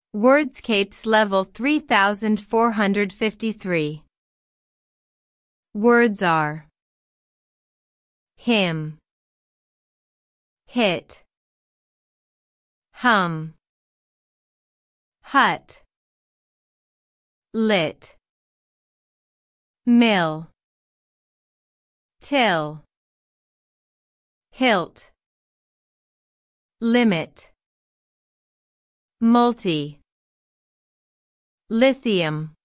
Wordscapes level 3453. Words are him, hit, hum, hut, lit, mill, till, hilt, limit, multi, lithium.